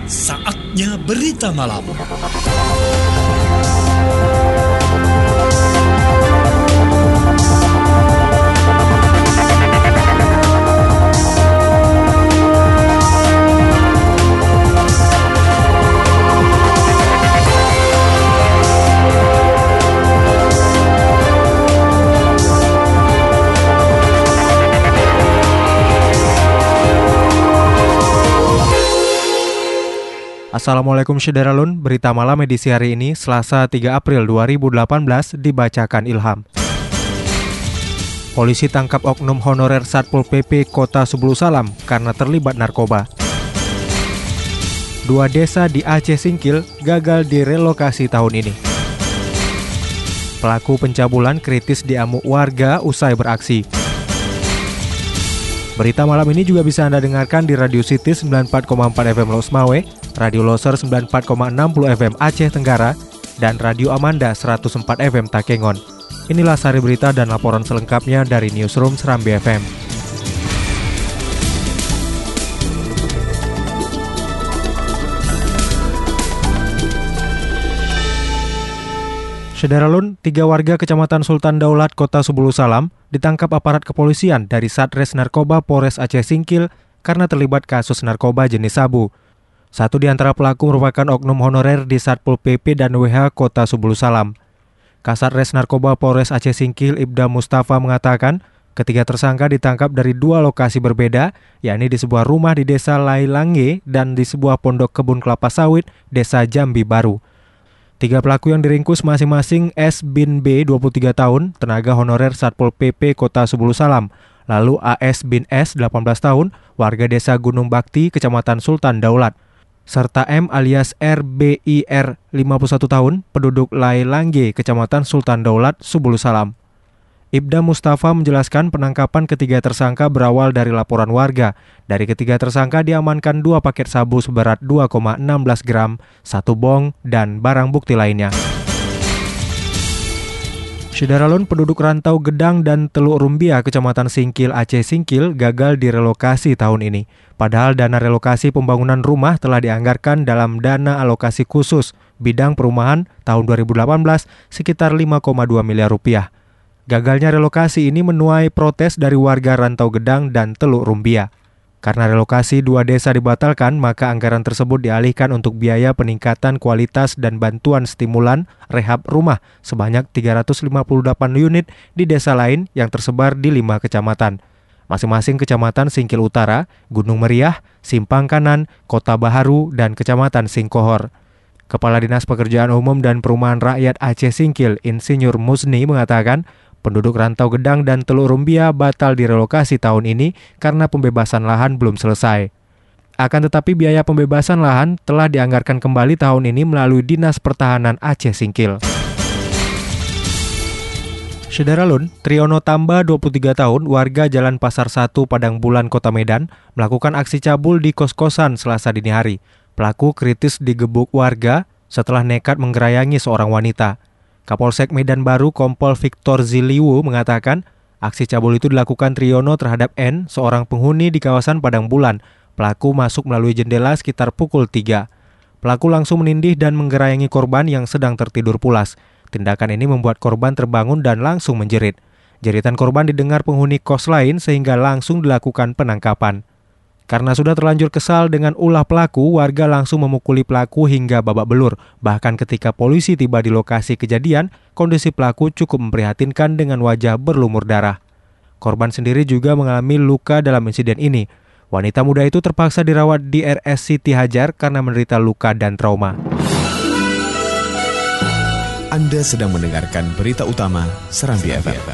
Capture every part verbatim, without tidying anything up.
Saatnya Berita Malam. Assalamualaikum Syederalun, berita malam edisi hari ini, Selasa tiga April dua ribu delapan belas, dibacakan Ilham. Polisi tangkap oknum honorer Satpol P P Kota Subulu Salam karena terlibat narkoba. Dua desa di Aceh Singkil gagal direlokasi tahun ini. Pelaku pencabulan kritis diamuk warga usai beraksi. Berita malam ini juga bisa Anda dengarkan di Radio City sembilan puluh empat koma empat F M Los Mawe, Radio Loser sembilan puluh empat koma enam puluh F M Aceh Tenggara, dan Radio Amanda seratus empat F M Takengon. Inilah sari berita dan laporan selengkapnya dari Newsroom Serambi F M. Syederalun, tiga warga Kecamatan Sultan Daulat, Kota Subulu Salam, ditangkap aparat kepolisian dari Satres Narkoba Polres Aceh Singkil karena terlibat kasus narkoba jenis sabu. Satu di antara pelaku merupakan oknum honorer di Satpol P P dan W H Kota Subulu Salam. Kasatres Narkoba Polres Aceh Singkil Ibda Mustafa mengatakan, ketiga tersangka ditangkap dari dua lokasi berbeda, yakni di sebuah rumah di Desa Lailange dan di sebuah pondok kebun kelapa sawit, Desa Jambi Baru. Tiga pelaku yang diringkus masing-masing S bin B dua puluh tiga tahun, tenaga honorer Satpol P P Kota Subulu Salam, lalu A S bin S delapan belas tahun, warga Desa Gunung Bakti, Kecamatan Sultan Daulat, serta M alias R B I R lima puluh satu tahun, penduduk Lailange, Kecamatan Sultan Daulat, Subulu Salam. Ibda Mustafa menjelaskan penangkapan ketiga tersangka berawal dari laporan warga. Dari ketiga tersangka diamankan dua paket sabu seberat dua koma satu enam gram, satu bong, dan barang bukti lainnya. Syederalun, penduduk rantau Gedang dan Teluk Rumbia, Kecamatan Singkil, Aceh Singkil, gagal direlokasi tahun ini. Padahal dana relokasi pembangunan rumah telah dianggarkan dalam dana alokasi khusus bidang perumahan tahun dua ribu delapan belas sekitar lima koma dua miliar rupiah. Gagalnya relokasi ini menuai protes dari warga rantau Gedang dan Teluk Rumbia. Karena relokasi dua desa dibatalkan, maka anggaran tersebut dialihkan untuk biaya peningkatan kualitas dan bantuan stimulan rehab rumah sebanyak tiga ratus lima puluh delapan unit di desa lain yang tersebar di lima kecamatan. Masing-masing kecamatan Singkil Utara, Gunung Meriah, Simpang Kanan, Kota Baharu, dan Kecamatan Singkohor. Kepala Dinas Pekerjaan Umum dan Perumahan Rakyat Aceh Singkil, Insinyur Musni, mengatakan, penduduk rantau Gedang dan Teluk Rumbia batal direlokasi tahun ini karena pembebasan lahan belum selesai. Akan tetapi biaya pembebasan lahan telah dianggarkan kembali tahun ini melalui Dinas Pertahanan Aceh Singkil. Syederalun, Triono Tamba dua puluh tiga tahun, warga Jalan Pasar satu Padang Bulan, Kota Medan, melakukan aksi cabul di kos-kosan Selasa dini hari. Pelaku kritis digebuk warga setelah nekat menggerayangi seorang wanita. Kapolsek Medan Baru Kompol Victor Ziliwu mengatakan, aksi cabul itu dilakukan Triono terhadap N, seorang penghuni di kawasan Padang Bulan. Pelaku masuk melalui jendela sekitar pukul tiga. Pelaku langsung menindih dan menggerayangi korban yang sedang tertidur pulas. Tindakan ini membuat korban terbangun dan langsung menjerit. Jeritan korban didengar penghuni kos lain sehingga langsung dilakukan penangkapan. Karena sudah terlanjur kesal dengan ulah pelaku, warga langsung memukuli pelaku hingga babak belur. Bahkan ketika polisi tiba di lokasi kejadian, kondisi pelaku cukup memprihatinkan dengan wajah berlumur darah. Korban sendiri juga mengalami luka dalam insiden ini. Wanita muda itu terpaksa dirawat di R S Siti Hajar karena menderita luka dan trauma. Anda sedang mendengarkan berita utama Serambi F M.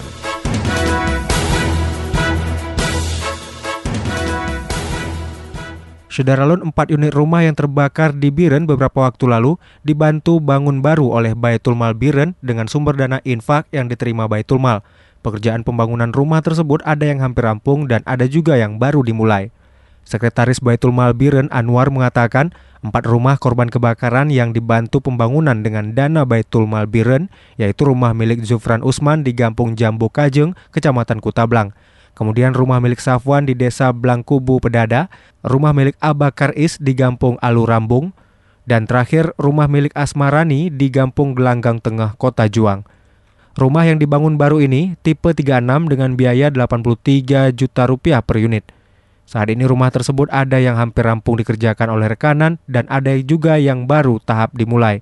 Syederalun, empat unit rumah yang terbakar di Biren beberapa waktu lalu dibantu bangun baru oleh Baitul Mal Biren dengan sumber dana infak yang diterima Baitul Mal. Pekerjaan pembangunan rumah tersebut ada yang hampir rampung dan ada juga yang baru dimulai. Sekretaris Baitul Mal Biren Anwar mengatakan, empat rumah korban kebakaran yang dibantu pembangunan dengan dana Baitul Mal Biren, yaitu rumah milik Zufran Usman di Gampung Jambu Kajeng, Kecamatan Kutablang. Kemudian rumah milik Safwan di Desa Blangkubu Pedada, rumah milik Abakar Is di Gampung Alurambung, dan terakhir rumah milik Asmarani di Gampung Gelanggang Tengah, Kota Juang. Rumah yang dibangun baru ini tipe tiga puluh enam dengan biaya delapan puluh tiga juta rupiah per unit. Saat ini rumah tersebut ada yang hampir rampung dikerjakan oleh rekanan dan ada juga yang baru tahap dimulai.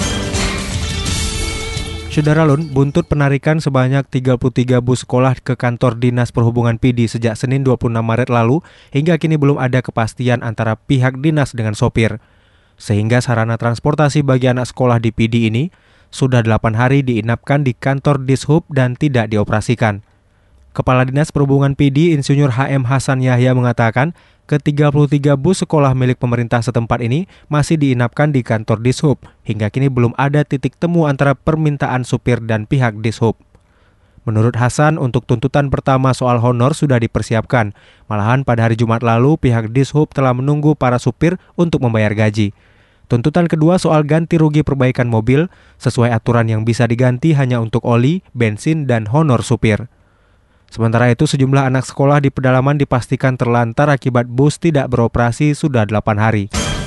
Saudara Lun, buntut penarikan sebanyak tiga puluh tiga bus sekolah ke kantor Dinas Perhubungan P D sejak Senin dua puluh enam Maret lalu, hingga kini belum ada kepastian antara pihak dinas dengan sopir. Sehingga sarana transportasi bagi anak sekolah di P D ini sudah delapan hari diinapkan di kantor Dishub dan tidak dioperasikan. Kepala Dinas Perhubungan P D Insinyur H M Hasan Yahya mengatakan, ke tiga puluh tiga bus sekolah milik pemerintah setempat ini masih diinapkan di kantor Dishub. Hingga kini belum ada titik temu antara permintaan supir dan pihak Dishub. Menurut Hasan, untuk tuntutan pertama soal honor sudah dipersiapkan. Malahan pada hari Jumat lalu pihak Dishub telah menunggu para supir untuk membayar gaji. Tuntutan kedua soal ganti rugi perbaikan mobil, sesuai aturan yang bisa diganti hanya untuk oli, bensin, dan honor supir. Sementara itu, sejumlah anak sekolah di pedalaman dipastikan terlantar akibat bus tidak beroperasi sudah delapan hari.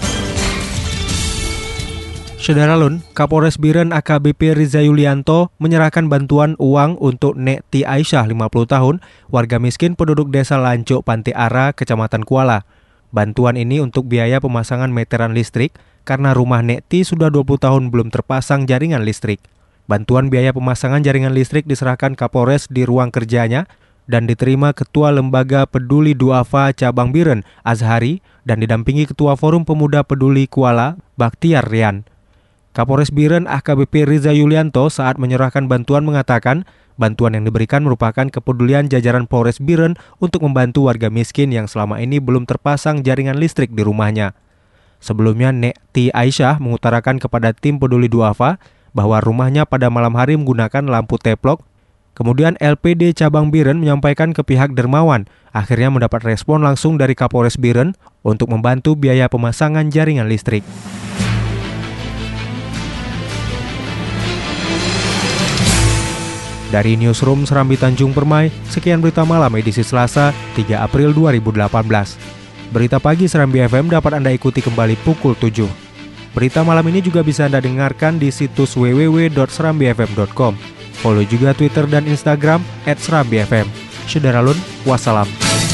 Saudara Lun, Kapolres Biren A K B P Riza Yulianto menyerahkan bantuan uang untuk Nek Ti Aisyah lima puluh tahun, warga miskin penduduk desa Lancuk Pantai Ara, Kecamatan Kuala. Bantuan ini untuk biaya pemasangan meteran listrik karena rumah Nek Ti sudah dua puluh tahun belum terpasang jaringan listrik. Bantuan biaya pemasangan jaringan listrik diserahkan Kapolres di ruang kerjanya dan diterima Ketua Lembaga Peduli Duafa Cabang Biren, Azhari, dan didampingi Ketua Forum Pemuda Peduli Kuala, Bakhtiar Rian. Kapolres Biren A K B P Riza Yulianto saat menyerahkan bantuan mengatakan, bantuan yang diberikan merupakan kepedulian jajaran Polres Biren untuk membantu warga miskin yang selama ini belum terpasang jaringan listrik di rumahnya. Sebelumnya, Nek Ti Aisyah mengutarakan kepada tim Peduli Duafa bahwa rumahnya pada malam hari menggunakan lampu teplok. Kemudian L P D Cabang Biren menyampaikan ke pihak dermawan, akhirnya mendapat respon langsung dari Kapolres Biren untuk membantu biaya pemasangan jaringan listrik. Dari Newsroom Serambi Tanjung Permai, sekian berita malam edisi Selasa, tiga April dua ribu delapan belas. Berita pagi Serambi F M dapat Anda ikuti kembali pukul tujuh. Berita malam ini juga bisa Anda dengarkan di situs w w w dot serambi f m dot com. Follow juga Twitter dan Instagram at serambi f m. Saudara Lun, wassalam.